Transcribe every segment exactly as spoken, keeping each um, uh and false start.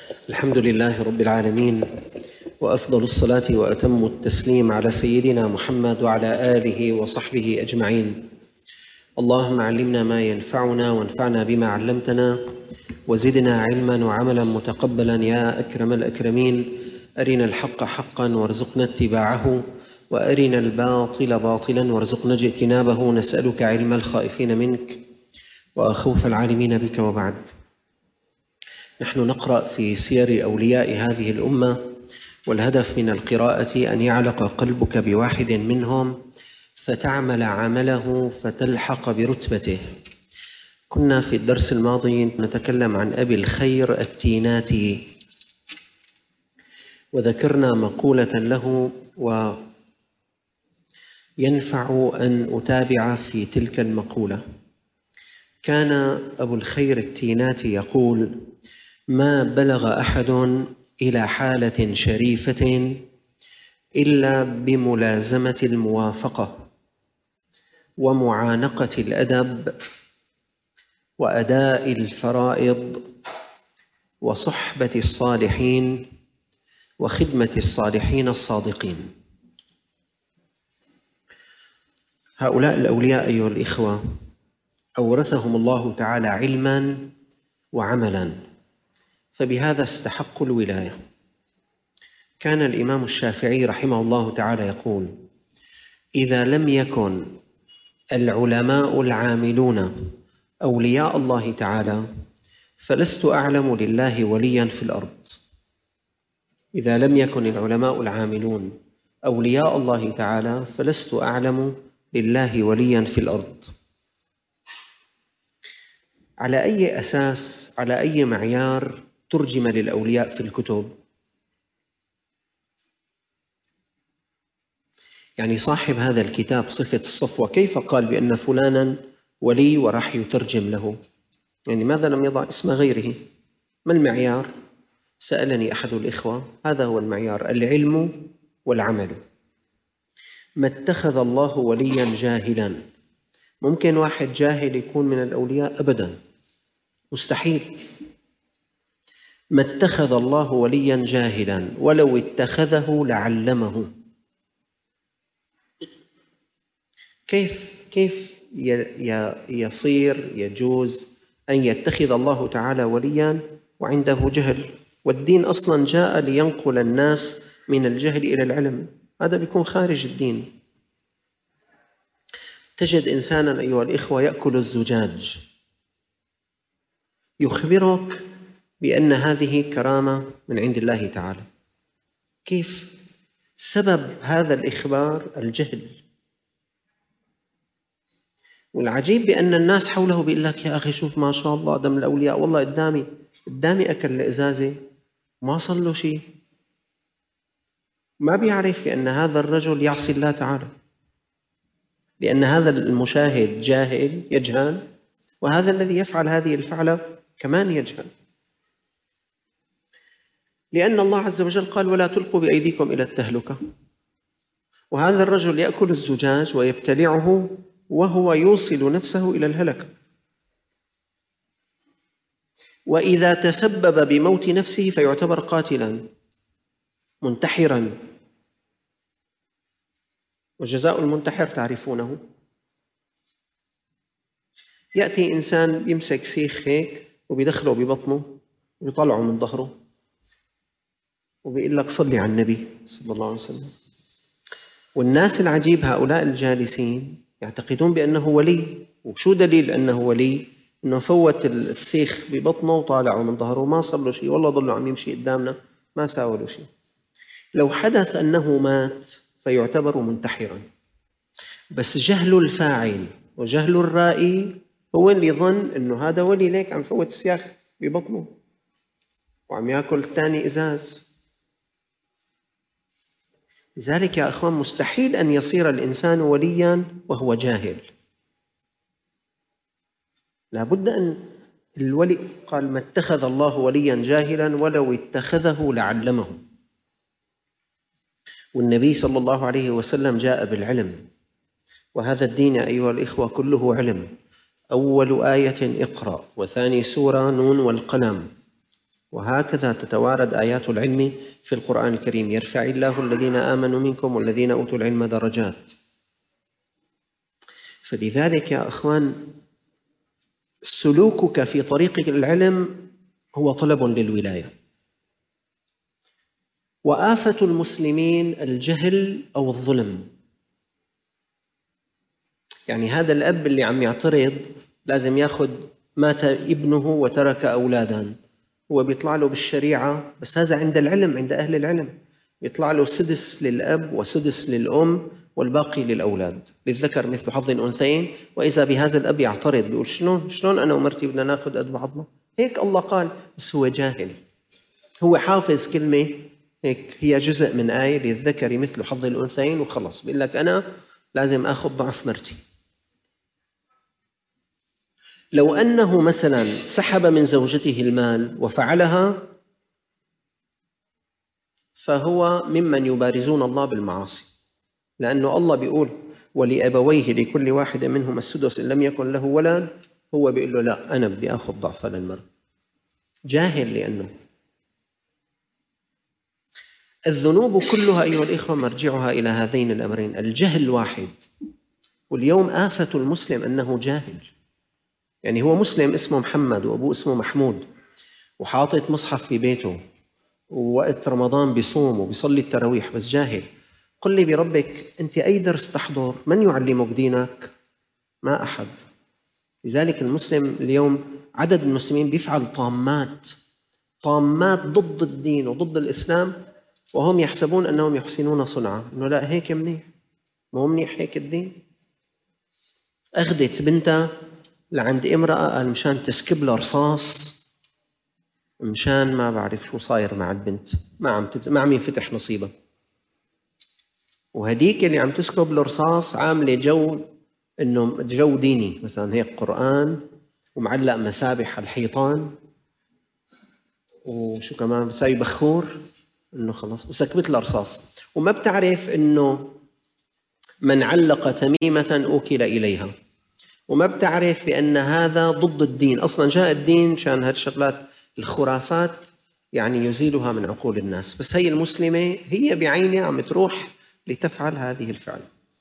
الحمد لله رب العالمين، وأفضل الصلاة وأتم التسليم على سيدنا محمد وعلى آله وصحبه أجمعين. اللهم علمنا ما ينفعنا وانفعنا بما علمتنا وزدنا علما وعملا متقبلا يا أكرم الأكرمين. أرنا الحق حقا وارزقنا اتباعه، وأرنا الباطل باطلا وارزقنا اجتنابه. نسألك علم الخائفين منك وخوف العالمين بك. وبعد، نحن نقرأ في سير أولياء هذه الأمة، والهدف من القراءة أن يعلق قلبك بواحد منهم فتعمل عمله فتلحق برتبته. كنا في الدرس الماضي نتكلم عن أبي الخير التيناتي، وذكرنا مقولة له وينفع أن أتابع في تلك المقولة. كان أبو الخير التيناتي يقول: ما بلغ أحد إلى حالة شريفة إلا بملازمة الموافقة ومعانقة الأدب وأداء الفرائض وصحبة الصالحين وخدمة الصالحين الصادقين. هؤلاء الأولياء أيها الإخوة أورثهم الله تعالى علما وعملا، فبهذا استحقوا الولاية. كان الإمام الشافعي رحمه الله تعالى يقول: إذا لم يكن العلماء العاملون أولياء الله تعالى فلست أعلم لله وليا في الأرض. إذا لم يكن العلماء العاملون أولياء الله تعالى فلست أعلم لله وليا في الأرض. على أي أساس، على أي معيار ترجم للأولياء في الكتب؟ يعني صاحب هذا الكتاب صفة الصفوة كيف قال بأن فلانا ولي وراح يترجم له؟ يعني ماذا لم يضع اسم غيره؟ ما المعيار؟ سألني أحد الإخوة، هذا هو المعيار: العلم والعمل. ما اتخذ الله وليا جاهلا. ممكن واحد جاهل يكون من الأولياء؟ أبدا، مستحيل. ما اتخذ الله وليا جاهلا، ولو اتخذه لعلمه. كيف كيف يصير يجوز أن يتخذ الله تعالى وليا وعنده جهل؟ والدين أصلا جاء لينقل الناس من الجهل إلى العلم، هذا بيكون خارج الدين. تجد إنسانا أيها الإخوة يأكل الزجاج، يخبرك بأن هذه كرامة من عند الله تعالى. كيف؟ سبب هذا الإخبار الجهل. والعجيب بأن الناس حوله بيقول لك: يا أخي شوف ما شاء الله دم الأولياء، والله قدامي قدامي أكل الإزازة ما صار له شيء. ما بيعرف بأن هذا الرجل يعصي الله تعالى، لأن هذا المشاهد جاهل يجهل، وهذا الذي يفعل هذه الفعلة كمان يجهل. لأن الله عز وجل قال: ولا تلقوا بأيديكم إلى التهلكة. وهذا الرجل يأكل الزجاج ويبتلعه وهو يوصل نفسه إلى الهلكة. وإذا تسبب بموت نفسه فيعتبر قاتلا منتحرا، وجزاء المنتحر تعرفونه. يأتي إنسان يمسك سيخ هيك وبيدخله ببطنه ويطلعه من ظهره وبيقول لك: صلي على النبي صلى الله عليه وسلم. والناس العجيب هؤلاء الجالسين يعتقدون بأنه ولي. وشو دليل أنه ولي؟ أنه فوت السيخ ببطنه وطالعه من ظهره ما صار له شيء، والله ضله عم يمشي قدامنا ما ساوى له شيء. لو حدث أنه مات فيعتبر منتحرا. بس جهل الفاعل وجهل الرائي هو اللي ظن أنه هذا ولي، ليك عم فوت السياخ ببطنه وعم يأكل الثاني إزاز. لذلك يا أخوان مستحيل أن يصير الإنسان وليا وهو جاهل. لابد أن الولي قال: ما اتخذ الله وليا جاهلا ولو اتخذه لعلمه. والنبي صلى الله عليه وسلم جاء بالعلم، وهذا الدين أيها الإخوة كله علم. أول آية اقرأ، وثاني سورة نون والقلم، وهكذا تتوارد آيات العلم في القرآن الكريم: يرفع الله الذين آمنوا منكم والذين أوتوا العلم درجات. فلذلك يا أخوان، سلوكك في طريق العلم هو طلب للولاية. وآفة المسلمين الجهل أو الظلم. يعني هذا الأب اللي عم يعترض لازم ياخذ مات ابنه وترك أولادا، هو بيطلع له بالشريعة، بس هذا عند العلم، عند أهل العلم يطلع له سدس للأب وسدس للأم والباقي للأولاد، للذكر مثل حظ الأنثيين. وإذا بهذا الأب يعترض بيقول شلون شلون أنا ومرتي بدنا ناخذ قد بعضنا؟ هيك الله قال، بس هو جاهل، هو حافظ كلمة هيك هي جزء من آية للذكر مثل حظ الأنثيين وخلص، بيقول لك أنا لازم آخذ ضعف مرتي. لو أنه مثلا سحب من زوجته المال وفعلها فهو ممن يبارزون الله بالمعاصي، لأنه الله بيقول ولأبويه لكل واحد منهم السدس إن لم يكن له ولد، هو بيقول له لا أنا بدي أخذ ضعف للمرأة. جاهل. لأنه الذنوب كلها أيها الإخوة مرجعها إلى هذين الأمرين، الجهل واحد. واليوم آفة المسلم أنه جاهل. يعني هو مسلم اسمه محمد وأبوه اسمه محمود وحاطط مصحف في بيته ووقت رمضان بيصوم وبيصلي التراويح، بس جاهل. قل لي بربك أنت أي درس تحضر؟ من يعلمك دينك؟ ما أحد. لذلك المسلم اليوم، عدد المسلمين بيفعل طامات طامات ضد الدين وضد الإسلام، وهم يحسبون أنهم يحسنون صنعا، إنه لا هيك منيح، مو منيح هيك الدين. أخذت بنتها لعند امرأة قال مشان تسكب لها رصاص، مشان ما بعرف شو صاير مع البنت، ما عم تت... ما عم ينفتح نصيبها. وهديك اللي عم تسكب الرصاص عامله جو انه جو ديني، مثلا هيك قرآن ومعلق مسابح على الحيطان وشو كمان بساوي بخور، انه خلص وسكبت لها رصاص، وما بتعرف انه من علق تميمة أوكل إليها، وما بتعرف بأن هذا ضد الدين. أصلا جاء الدين مشان هالشغلات الخرافات يعني يزيلها من عقول الناس، بس هي المسلمة هي بعينها عم تروح لتفعل هذه الفعل.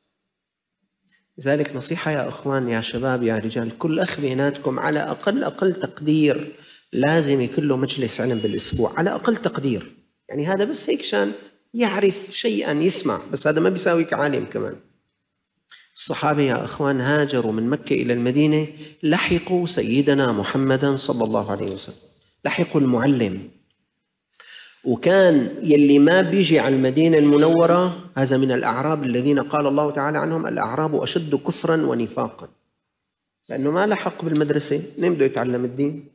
لذلك نصيحة يا أخوان، يا شباب، يا رجال، كل أخ بيناتكم على أقل أقل تقدير لازم يكون له مجلس علم بالأسبوع، على أقل تقدير. يعني هذا بس هيك شان يعرف شيئا، يسمع، بس هذا ما بيساويك عالم كمان. الصحابة يا أخوان هاجروا من مكة إلى المدينة، لحقوا سيدنا محمدا صلى الله عليه وسلم، لحقوا المعلم. وكان يلي ما بيجي على المدينة المنورة هذا من الأعراب الذين قال الله تعالى عنهم الأعراب أشد كفرا ونفاقا، لأنه ما لحق بالمدرسة، نبدأ يتعلم الدين.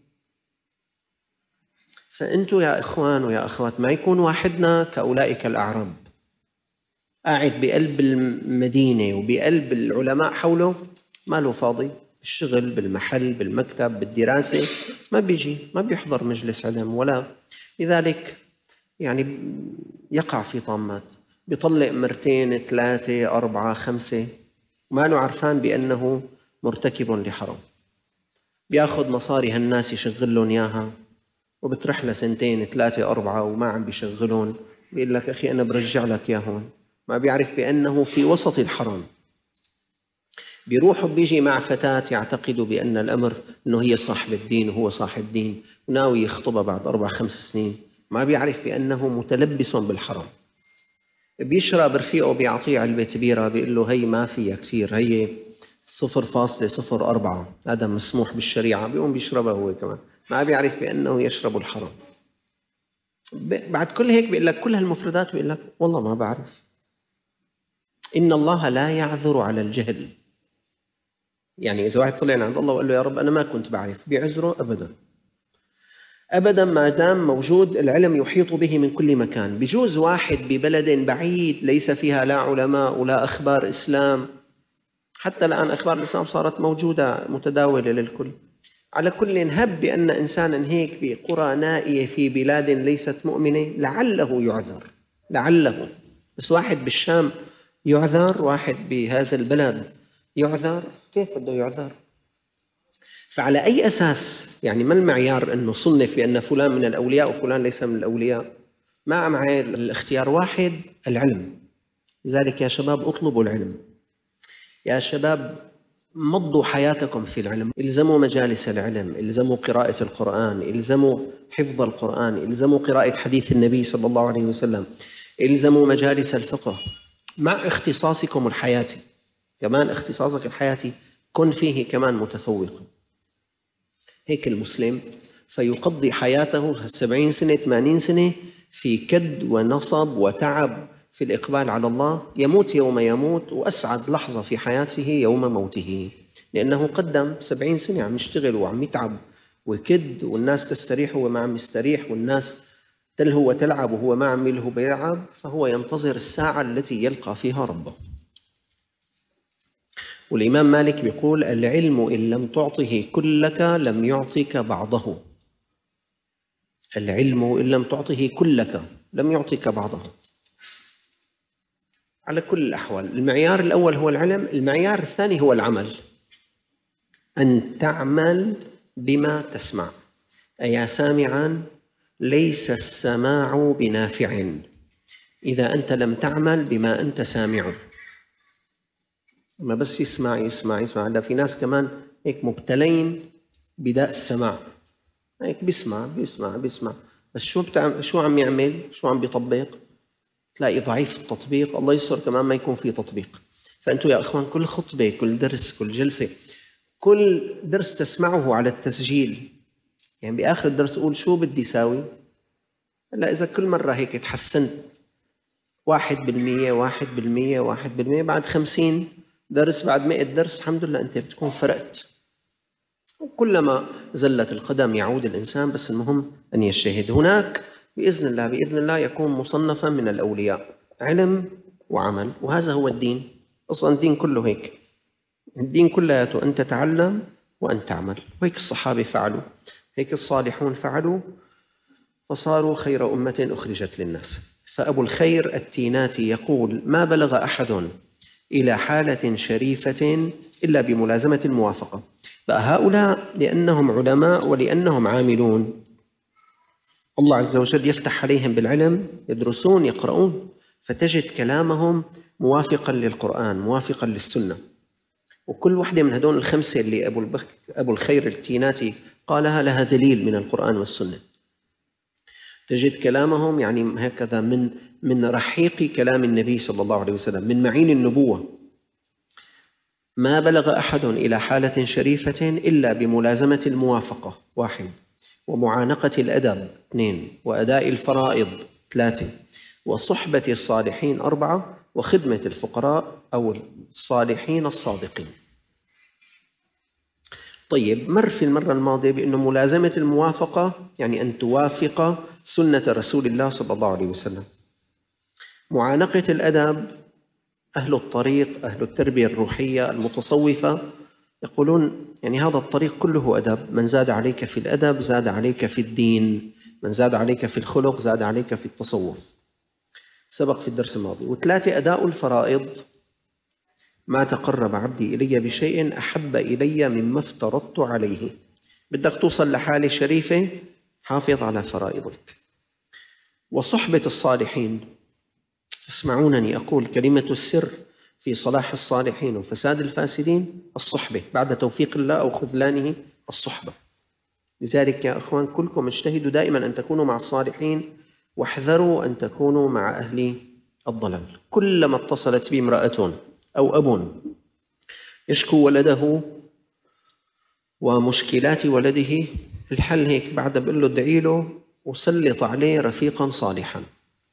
فأنتوا يا إخوان ويا أخوات ما يكون واحدنا كأولئك الأعراب قاعد بقلب المدينة وبقلب العلماء حوله، ما له فاضي، بالشغل، بالمحل، بالمكتب، بالدراسة، ما بيجي، ما بيحضر مجلس علم ولا. لذلك يعني يقع في طامات، بيطلق مرتين ثلاثة أربعة خمسة وما له عرفان بأنه مرتكب لحرام، بياخذ مصاري هالناس يشغل لهم إياها، وبترح له سنتين ثلاثة أربعة وما عم بيشغلون، بيقول لك أخي أنا برجع لك يا هون، ما بيعرف بأنه في وسط الحرام. بيروح وبيجي مع فتاة يعتقد بأن الأمر أنه هي صاحب الدين وهو صاحب دين وناوي يخطبها بعد أربع خمس سنين، ما بيعرف بأنه متلبس بالحرام. بيشرب رفيقه بيعطيه علبة بيرة، بيقول له هي ما فيها كثير، هي صفر فاصلة صفر أربعة، هذا مسموح بالشريعة، بيقوم بيشربها هو كمان، ما بيعرف بأنه يشرب الحرام. بعد كل هيك بيقول لك كل هالمفردات، بيقول لك والله ما بعرف. إن الله لا يعذر على الجهل. يعني إذا واحد طلع عند الله وقال له يا رب أنا ما كنت بعرف، بيعذره أبدا أبدا، ما دام موجود العلم يحيط به من كل مكان. بجوز واحد ببلد بعيد ليس فيها لا علماء ولا أخبار إسلام، حتى الآن أخبار الإسلام صارت موجودة متداولة للكل. على كل هب بأن إنسانا هيك بقرى نائية في بلاد ليست مؤمنة لعله يعذر، لعله. بس واحد بالشام يعذر، واحد بهذا البلد يعذر، كيف بده يعذر؟ فعلى أي أساس؟ يعني ما المعيار أنه صنف بأن فلان من الأولياء وفلان ليس من الأولياء؟ ما معي الاختيار واحد، العلم. لذلك يا شباب اطلبوا العلم، يا شباب مضوا حياتكم في العلم، الزموا مجالس العلم، الزموا قراءة القرآن، الزموا حفظ القرآن، الزموا قراءة حديث النبي صلى الله عليه وسلم، الزموا مجالس الفقه مع اختصاصكم الحياتي. كمان اختصاصك الحياتي كن فيه كمان متفوقا. هيك المسلم فيقضي حياته سبعين سنة ثمانين سنة في كد ونصب وتعب في الإقبال على الله، يموت يوم يموت وأسعد لحظة في حياته يوم موته، لأنه قدم سبعين سنة عم يشتغل وعم يتعب وكد، والناس تستريح وهو ما عم يستريح، والناس تلهو وتلعب وهو ما عم يلهو بيلعب، فهو ينتظر الساعة التي يلقى فيها ربه. والإمام مالك بيقول: العلم إن لم تعطه كلك لم يعطك بعضه. العلم إن لم تعطه كلك لم يعطك بعضه. على كل الأحوال المعيار الأول هو العلم، المعيار الثاني هو العمل، أن تعمل بما تسمع. أيا سامعا ليس السماع بنافع إذا أنت لم تعمل بما أنت سامع. ما بس يسمع يسمع يسمع، لا، في ناس كمان هيك مبتلين بداء السماع، هيك بيسمع بيسمع بيسمع بس شو بتعمل؟ شو عم يعمل؟ شو عم بيطبق؟ تلاقي ضعيف التطبيق، الله يستر كمان ما يكون في تطبيق. فأنتوا يا أخوان كل خطبة، كل درس، كل جلسة، كل درس تسمعه على التسجيل، يعني بآخر الدرس قول شو بدي ساوي؟ هلا إذا كل مرة هيك تحسنت واحد بالمية واحد بالمية واحد بالمية، بعد خمسين درس، بعد مئة درس، الحمد لله أنت بتكون فرقت. وكلما زلت القدم يعود الإنسان، بس المهم أن يجتهد. هناك بإذن الله بإذن الله يكون مصنفا من الأولياء، علم وعمل، وهذا هو الدين. أصلا الدين كله هيك، الدين كلياته أن تتعلم وأن تعمل، وهيك الصحابة فعلوا، هيك الصالحون فعلوا، فصاروا خير أمة أخرجت للناس. فأبو الخير التيناتي يقول: ما بلغ أحد إلى حالة شريفة إلا بملازمة الموافقة. فهؤلاء لأنهم علماء ولأنهم عاملون، الله عز وجل يفتح عليهم بالعلم، يدرسون يقرؤون، فتجد كلامهم موافقا للقرآن موافقا للسنة. وكل واحدة من هدول الخمسة اللي أبو, البخ... أبو الخير التيناتي قالها لها دليل من القرآن والسنة. تجد كلامهم يعني هكذا من من رحيق كلام النبي صلى الله عليه وسلم، من معين النبوة. ما بلغ أحد إلى حالة شريفة إلا بملازمة الموافقة، واحد، ومعانقة الأدب، اثنين، وأداء الفرائض، ثلاثة، وصحبة الصالحين، أربعة، وخدمة الفقراء أو الصالحين الصادقين. طيب، مر في المرة الماضية بأنه ملازمة الموافقة يعني أن توافق سنة رسول الله صلى الله عليه وسلم. معانقة الأدب، أهل الطريق، أهل التربية الروحية المتصوفة يقولون يعني هذا الطريق كله أدب، من زاد عليك في الأدب زاد عليك في الدين، من زاد عليك في الخلق زاد عليك في التصوف، سبق في الدرس الماضي. وثلاثة، أداء الفرائض، ما تقرب عبدي إلي بشيء أحب إلي مما افترضت عليه. بدك توصل لحالة شريفة، حافظ على فرائضك. وصحبة الصالحين، تسمعونني أقول كلمة السر في صلاح الصالحين وفساد الفاسدين الصحبة، بعد توفيق الله أو خذلانه الصحبة. لذلك يا أخوان كلكم اجتهدوا دائما أن تكونوا مع الصالحين، واحذروا أن تكونوا مع أهل الضلال. كلما اتصلت بي امرأة أو أب يشكو ولده ومشكلات ولده، الحل هيك، بعد بقول له ادعي له وسلط عليه رفيقا صالحا.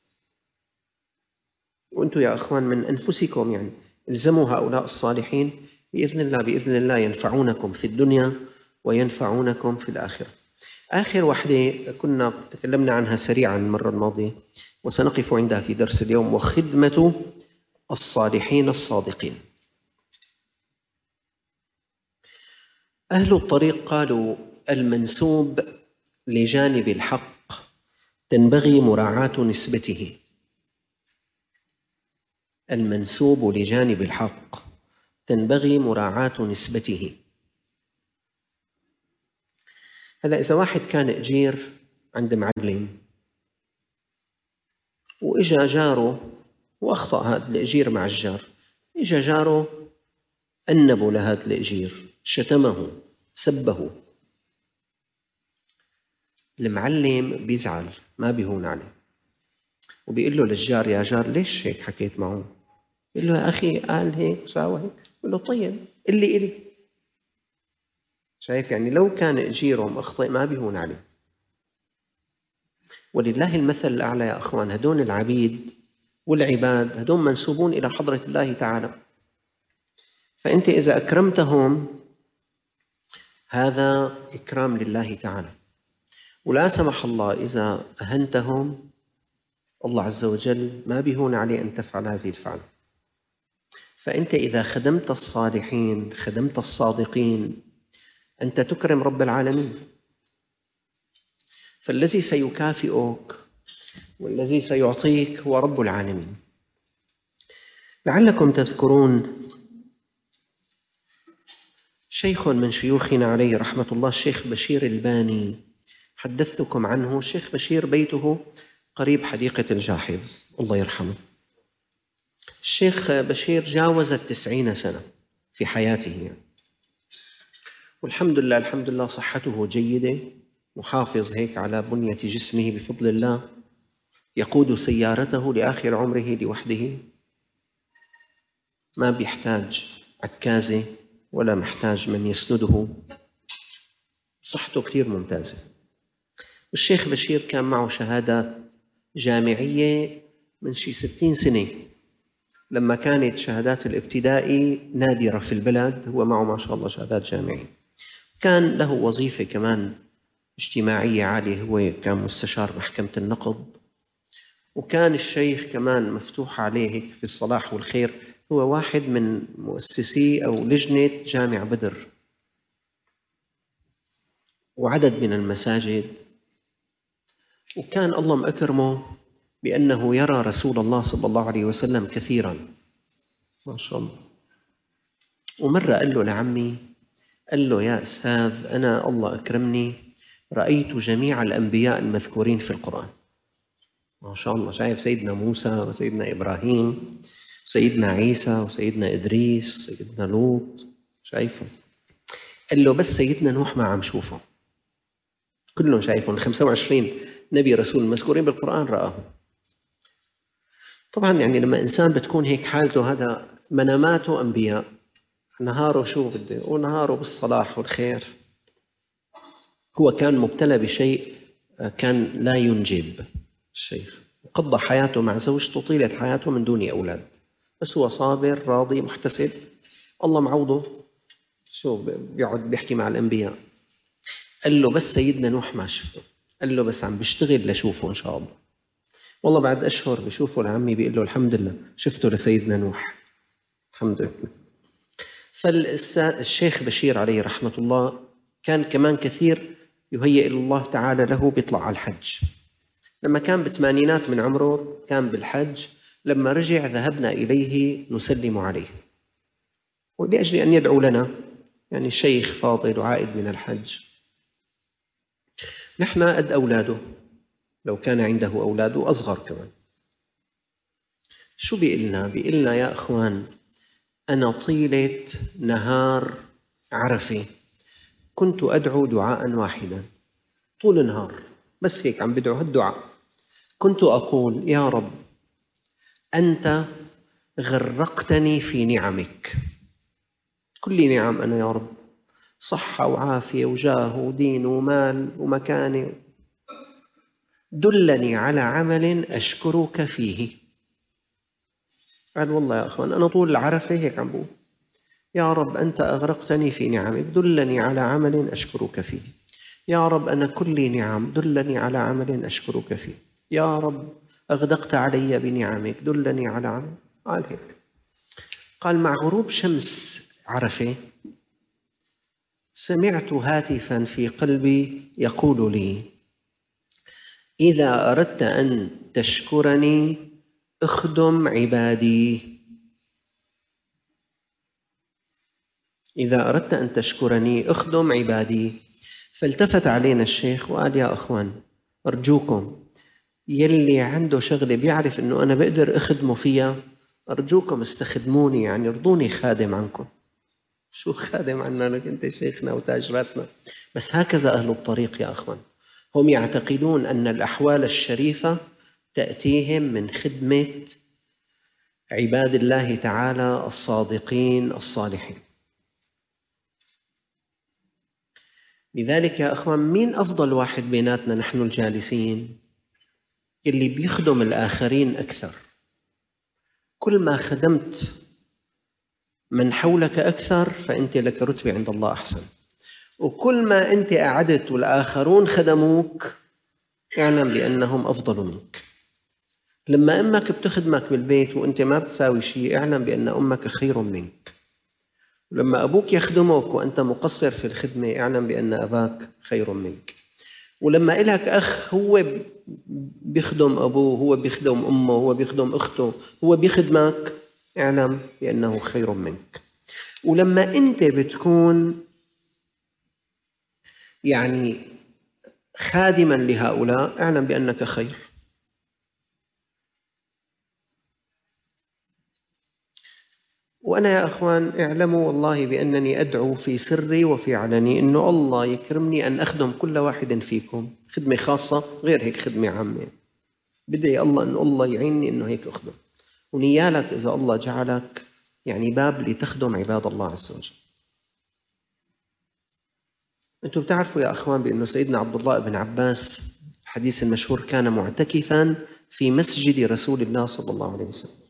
وأنتم يا أخوان من أنفسكم يعني الزموا هؤلاء الصالحين، بإذن الله بإذن الله ينفعونكم في الدنيا وينفعونكم في الآخرة. آخر وحدة كنا تكلمنا عنها سريعا المرة الماضية وسنقف عندها في درس اليوم، وخدمة الصالحين الصادقين. أهل الطريق قالوا: المنسوب لجانب الحق تنبغي مراعاة نسبته. المنسوب لجانب الحق تنبغي مراعاة نسبته. هلا إذا واحد كان أجير عند معلم وإجا جاره وأخطأ هذا الأجير مع الجار، إجا جاره أنبه لهذا الأجير، شتمه، سبه، المعلم بيزعل، ما بيهون عليه، وبيقول له للجار: يا جار ليش هيك حكيت معه؟ بيقول له: يا أخي قال هيك وساوى هيك. بيقول له: طيب اللي إلي. شايف؟ يعني لو كان أجيره مخطئ ما بيهون عليه. ولله المثل الأعلى يا أخوان. هدول العبيد والعباد هدول منسوبون إلى حضرة الله تعالى، فأنت إذا أكرمتهم هذا إكرام لله تعالى، ولا سمح الله إذا أهنتهم الله عز وجل ما بيهون عليه أن تفعل هذه الفعل. فأنت إذا خدمت الصالحين، خدمت الصادقين، أنت تكرم رب العالمين، فالذي سيكافئك والذي سيعطيك هو رب العالمين. لعلكم تذكرون شيخ من شيوخنا عليه رحمة الله، الشيخ بشير الباني، حدثتكم عنه. الشيخ بشير بيته قريب حديقة الجاحظ، الله يرحمه. الشيخ بشير جاوز التسعين سنة في حياته يعني. والحمد لله الحمد لله صحته جيدة، محافظ هيك على بنية جسمه بفضل الله، يقود سيارته لآخر عمره لوحده، ما بيحتاج عكازة ولا محتاج من يسنده، صحته كثير ممتازة. والشيخ بشير كان معه شهادات جامعية من شي ستين سنة، لما كانت شهادات الابتدائي نادرة في البلد هو معه ما شاء الله شهادات جامعية. كان له وظيفة كمان اجتماعية عالية، هو كان مستشار محكمة النقض، وكان الشيخ كمان مفتوح عليه هيك في الصلاح والخير، هو واحد من مؤسسي أو لجنة جامع بدر وعدد من المساجد. وكان الله مأكرمه بأنه يرى رسول الله صلى الله عليه وسلم كثيراً ما شاء الله. ومرة قال له لعمي، قال له: يا أستاذ أنا الله أكرمني رأيت جميع الأنبياء المذكورين في القرآن. ما شاء الله، شايف سيدنا موسى وسيدنا إبراهيم سيدنا عيسى وسيدنا إدريس سيدنا لوط، شايفه. قال له: بس سيدنا نوح ما عم شوفه، كلهم شايفهم، خمسة وعشرين نبي رسول مذكورين بالقرآن رآه. طبعا يعني لما إنسان بتكون هيك حالته، هذا مناماته أنبياء، نهاره شو بده، ونهاره بالصلاح والخير. هو كان مبتلى بشيء كان لا ينجب الشيخ، وقضى حياته مع زوجته طيلة حياته من دون أولاد، بس هو صابر راضي محتسب، الله معوضه. شو بيقعد بيحكي مع الأنبياء. قال له: بس سيدنا نوح ما شفته. قال له: بس عم بشتغل لشوفه إن شاء الله. والله بعد أشهر بشوفه لعمي بيقول له: الحمد لله شفته لسيدنا نوح، الحمد لله. فالشيخ بشير عليه رحمة الله كان كمان كثير يهيئ الله تعالى له بيطلع على الحج. لما كان بالثمانينات من عمره كان بالحج، لما رجع ذهبنا إليه نسلم عليه، ولأجل أن يدعو لنا، يعني شيخ فاضل وعائد من الحج. نحن قد أولاده، لو كان عنده أولاده أصغر كمان. شو بيقلنا؟ بيقلنا: يا أخوان أنا طيلة نهار عرفة كنت أدعو دعاء واحدا طول النهار، بس هيك عم بدعو هالدعاء. كنت أقول: يا رب أنت غرقتني في نعمك، كل نعم أنا يا رب، صحة وعافية وجاه ودين ومال ومكانة، دلني على عمل أشكرك فيه. قال: والله يا أخوان أنا طول العرفة هيك عم بقول: يا رب أنت أغرقتني في نعمك، دلني على عمل أشكرك فيه. يا رب أنا كلي نعم، دلني على عمل أشكرك فيه. يا رب أغدقت علي بنعمك، دلني على عمل. قال هيك. قال: مع غروب شمس عرفة سمعت هاتفا في قلبي يقول لي: إذا أردت أن تشكرني اخدم عبادي. إذا أردت أن تشكرني اخدم عبادي، فالتفت علينا الشيخ وقال يا أخوان أرجوكم يلي عنده شغلة بيعرف إنه أنا بقدر أخدمه فيها أرجوكم استخدموني، يعني ارضوني خادم عنكم. شو خادم عنا؟ أنك أنت شيخنا وتاج راسنا. بس هكذا أهل الطريق يا أخوان، هم يعتقدون أن الأحوال الشريفة تأتيهم من خدمة عباد الله تعالى الصادقين الصالحين. لذلك يا أخوان، مين أفضل واحد بيناتنا نحن الجالسين؟ اللي بيخدم الآخرين أكثر. كل ما خدمت من حولك أكثر فأنت لك رتبة عند الله أحسن، وكل ما أنت قعدت والآخرون خدموك اعلم بأنهم أفضل منك. لما أمك بتخدمك بالبيت وأنت ما بتساوي شيء اعلم بأن أمك خير منك. ولما أبوك يخدمك وأنت مقصر في الخدمة اعلم بأن أباك خير منك. ولما إلك أخ هو بيخدم أبوه، هو بيخدم أمه، هو بيخدم أخته، هو بيخدمك اعلم بأنه خير منك. ولما أنت بتكون يعني خادما لهؤلاء اعلم بأنك خير. وأنا يا أخوان اعلموا والله بأنني أدعو في سري وفي علني إنه الله يكرمني أن أخدم كل واحد فيكم خدمة خاصة غير هيك خدمة عامة. بدعي الله أن الله يعيني إنه هيك أخدم، ونيالك إذا الله جعلك يعني باب لتخدم عباد الله عز وجل. أنتم بتعرفوا يا أخوان بأنه سيدنا عبد الله بن عباس الحديث المشهور كان معتكفا في مسجد رسول الله صلى الله عليه وسلم،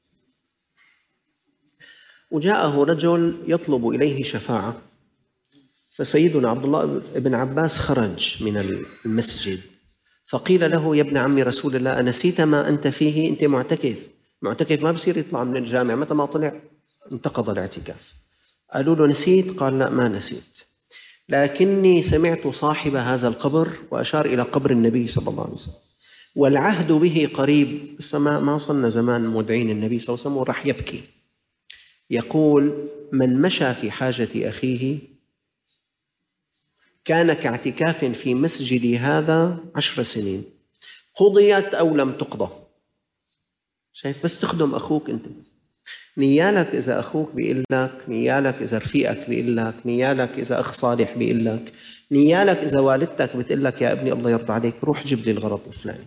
وجاءه رجل يطلب إليه شفاعة، فسيدنا عبد الله بن عباس خرج من المسجد فقيل له يا ابن عم رسول الله أنسيت ما أنت فيه؟ أنت معتكف، معتكف ما بصير يطلع من الجامع، متى ما طلع انتقض الاعتكاف. قالوا له نسيت؟ قال لا ما نسيت، لكني سمعت صاحب هذا القبر، وأشار إلى قبر النبي صلى الله عليه وسلم، والعهد به قريب، بس ما صلنا زمان مودعين النبي صلى الله عليه وسلم وراح يبكي، يقول من مشى في حاجة أخيه كان كاعتكاف في مسجدي هذا عشر سنين قضيت أو لم تقضى. شايف؟ بس تخدم أخوك أنت، نيالك إذا أخوك بيقول لك، نيالك إذا رفيقك بيقول لك، نيالك إذا أخ صالح بيقول لك، نيالك إذا والدتك بتقول لك يا ابني الله يرضى عليك روح جيب لي الغرض الفلاني،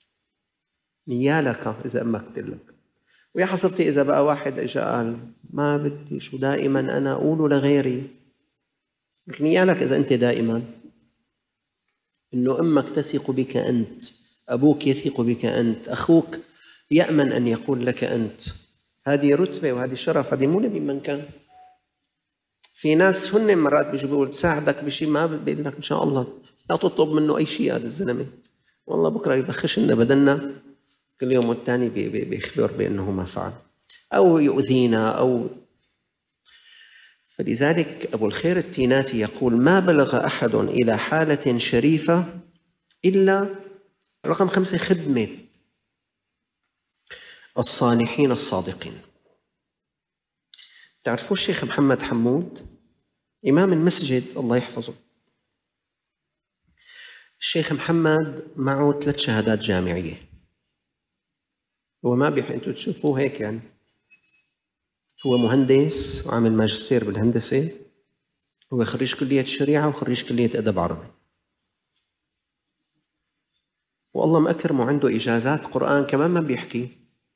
نيالك إذا أمك بتقول لك. ويا حسرتي إذا بقى واحد إجا قال ما بدي، شو دائما أنا أقول لغيري، نيالك إذا أنت دائما إنه أمك تثق بك أنت، أبوك يثق بك أنت، أخوك يأمن أن يقول لك أنت. هذه رتبة وهذه شرف، هذه مو من كان. في ناس هن مرات بيجوا بيقول تساعدك بشيء ما بيقول لك إن شاء الله لا تطلب منه أي شيء، هذا الزلمة والله بكرة يبخش لنا بدلنا كل يوم والتاني بيخبر بأنه ما فعل أو يؤذينا أو. فلذلك أبو الخير التيناتي يقول ما بلغ أحد إلى حالة شريفة إلا رقم خمسة خدمة الصالحين الصادقين. تعرفوا الشيخ محمد حمود إمام المسجد الله يحفظه، الشيخ محمد معه ثلاث شهادات جامعية، هو ما بيح أنتوا تشوفوه هيك يعني، هو مهندس وعامل ماجستير بالهندسة، هو خريج كلية الشريعة وخريج كلية أدب عربي، والله مأكرمه عنده إجازات قرآن كمان ما بيحكي.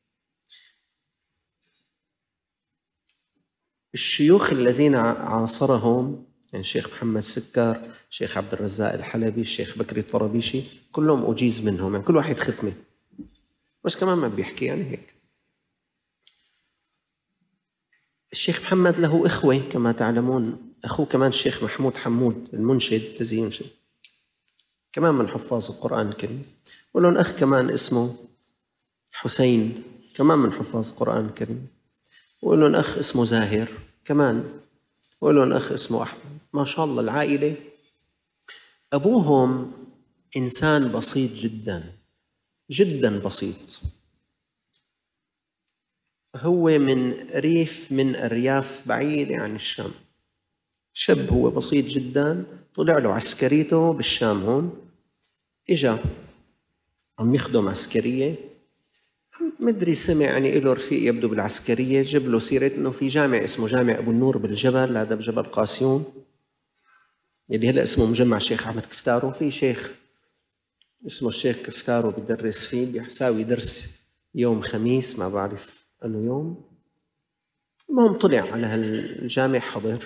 الشيوخ الذين عاصرهم يعني الشيخ محمد سكر، الشيخ عبد الرزاق الحلبي، الشيخ بكري الطرابيشي، كلهم أجيز منهم، يعني كل واحد ختمة بس كمان ما بيحكي يعني هيك. الشيخ محمد له إخوة كما تعلمون، أخوه كمان الشيخ محمود حمود المنشد الذي ينشد كمان من حفاظ القرآن الكريم، ولهم أخ كمان اسمه حسين كمان من حفاظ القرآن الكريم، ولهم أخ اسمه زاهر كمان، ولهم أخ اسمه أحمد. ما شاء الله العائلة. أبوهم إنسان بسيط جدا جدا بسيط، هو من ريف من أرياف بعيدة عن الشام، شاب هو بسيط جدا طلع له عسكريته بالشام هون، إجا عم يخدم عسكرية، مدري سمع يعني له رفيق يبدو بالعسكرية، جاب له سيرة إنه في جامع اسمه جامع أبو النور بالجبل، هذا بجبل قاسيون اللي هلا اسمه مجمع الشيخ أحمد كفتارو. في شيخ اسمه الشيخ كفتارو بدرس فيه، بيساوي درس يوم خميس، ما بعرف أنه يوم. المهم طلع على هالجامع حضر،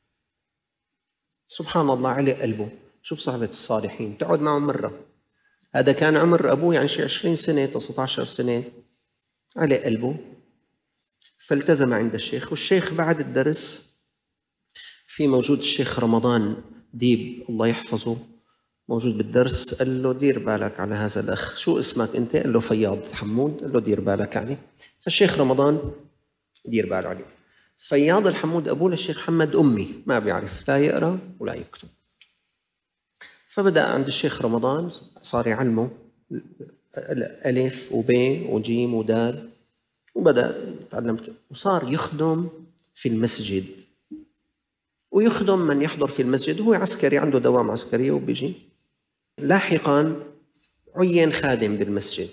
سبحان الله على قلبه. شوف صحبة الصالحين، تقعد معه مرة، هذا كان عمر أبوه يعني شي عشرين سنة تسعة عشر سنة، على قلبه فالتزم عند الشيخ. والشيخ بعد الدرس في موجود الشيخ رمضان ديب الله يحفظه موجود بالدرس، قال له دير بالك على هذا الأخ، شو اسمك أنت؟ قال له فياض حمود، قال له دير بالك عليه. فالشيخ رمضان دير باله عليه. فياض الحمود أبوه للشيخ محمد أمي، ما بيعرف لا يقرأ ولا يكتب. فبدأ عند الشيخ رمضان صار يعلمه ألف وباء وجيم ودال، وبدأ يتعلم وصار يخدم في المسجد، ويخدم من يحضر في المسجد. هو عسكري عنده دوام عسكرية وبيجي. لاحقاً عين خادم بالمسجد.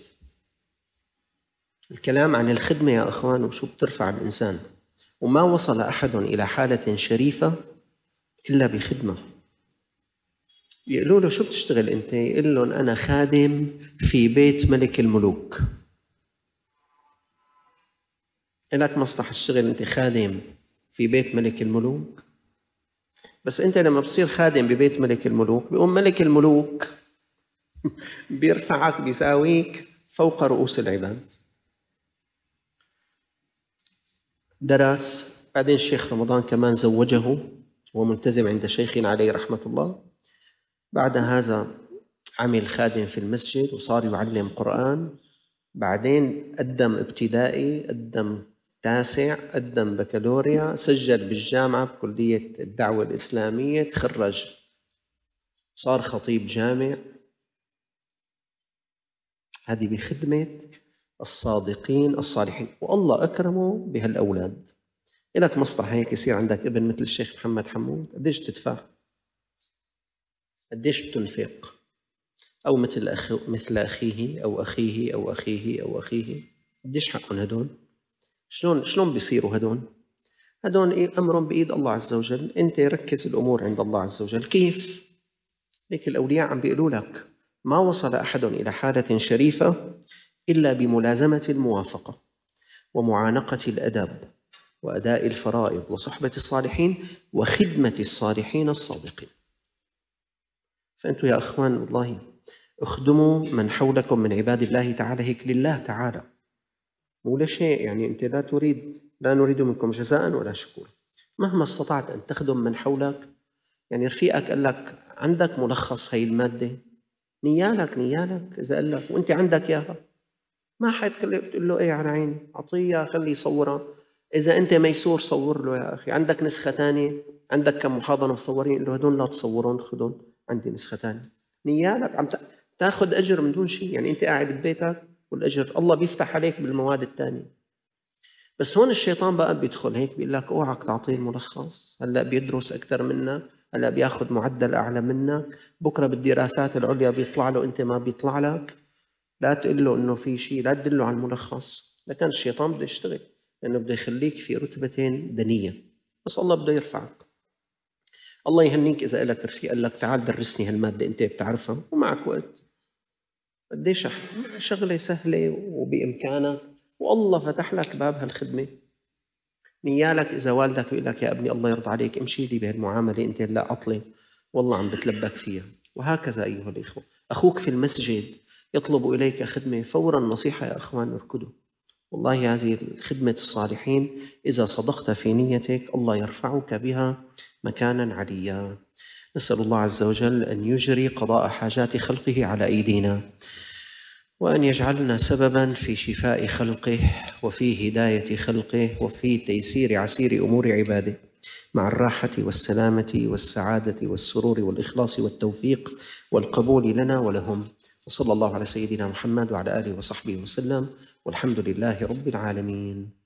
الكلام عن الخدمة يا أخوان وشو بترفع الإنسان، وما وصل أحد إلى حالة شريفة إلا بخدمة. يقولوا له شو بتشتغل أنت؟ يقول لهم أنا خادم في بيت ملك الملوك. إلك مصلحة الشغل أنت خادم في بيت ملك الملوك؟ بس أنت لما بتصير خادم ببيت ملك الملوك بيقوم ملك الملوك بيرفعك بيساويك فوق رؤوس العباد. درس، بعدين الشيخ رمضان كمان زوجه وملتزم عند شيخنا عليه رحمة الله. بعد هذا عمل خادم في المسجد وصار يعلم قرآن. بعدين قدم ابتدائي، قدم تاسع، قدم بكالوريا، سجل بالجامعة بكلية الدعوة الإسلامية، تخرج صار خطيب جامع. هذه بخدمة الصادقين الصالحين، والله أكرمه بهالأولاد. إلك مصلحة هيك يصير عندك ابن مثل الشيخ محمد حمود، قديش تدفع؟ قديش بتنفق؟ أو مثل أخ مثل أخيه أو أخيه أو أخيه أو أخيه، قديش حقهم هدول؟ شلون شلون بيصيروا هدول؟ هدول إيه أمرهم بإيد الله عز وجل. أنت ركز الأمور عند الله عز وجل. كيف؟ ليك الأولياء عم بيقولوا لك ما وصل أحد إلى حالة شريفة إلا بملازمة الموافقة ومعانقة الأدب وأداء الفرائض وصحبة الصالحين وخدمة الصالحين الصادقين. فأنتم يا أخوان والله اخدموا من حولكم من عباد الله تعالى هيك لله تعالى، مو لشيء. يعني أنت لا تريد، لا نريد منكم جزاء ولا شكورا. مهما استطعت أن تخدم من حولك. يعني رفيقك قال لك عندك ملخص هي المادة، نيالك نيالك إذا قال لك وأنت عندك إياها، ما حد تقول له إيه على عيني أعطيه خليه يصورها. إذا أنت ميسور صور له يا أخي. عندك نسخة تانية، عندك كم محاضرة مصورين، قل له هدول لا تصورون، خذون عندي نسخة تانية. نيالك عم تاخذ أجر من دون شيء. يعني أنت قاعد ببيتك والأجر الله بيفتح عليك بالمواد التانية. بس هون الشيطان بقى بيدخل هيك بيقول لك اوعك تعطيه الملخص، هلا بيدرس أكثر منا، هلا بياخذ معدل أعلى منك، بكرة بالدراسات العليا بيطلع له أنت ما بيطلع لك. لا تقول له إنه في شيء، لا تدله على الملخص. لكن الشيطان بده يشتغل لأنه بده يخليك في رتبة دنية، بس الله بده يرفعك. الله يهنيك إذا لك رفيق قال لك تعال درسني هالمادة أنت بتعرفها ومعك وقت. قديش شغلة سهلة وبإمكانك، والله فتح لك باب هالخدمة. نيالك إذا والدك بيقول لك يا ابني الله يرضى عليك امشي لي بهالمعاملة أنت لا عطلة، والله عم بتلبك فيها. وهكذا أيها الإخوة، أخوك في المسجد يطلب إليك خدمة، فورا نصيحة يا أخوان اركضوا. والله هذه خدمة الصالحين إذا صدقت في نيتك الله يرفعك بها مكانا عليا. نسأل الله عز وجل أن يجري قضاء حاجات خلقه على أيدينا، وأن يجعلنا سببا في شفاء خلقه وفي هداية خلقه وفي تيسير عسير أمور عباده، مع الراحة والسلامة والسعادة والسرور والإخلاص والتوفيق والقبول لنا ولهم. وصلى الله على سيدنا محمد وعلى آله وصحبه وسلم، والحمد لله رب العالمين.